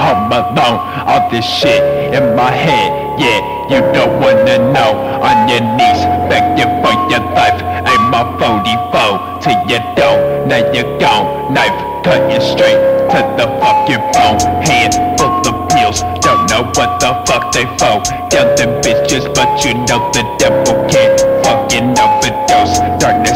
home alone. All this shit in my head, yeah, you don't wanna know. On your knees, begging for your life. Aim my 44 till you don't. Now you're gone, knife cutting straight to the fucking bone. Hand full of pills, don't know what the fuck they for. Tell them bitches, but you know the devil can't fucking overdose. Darkness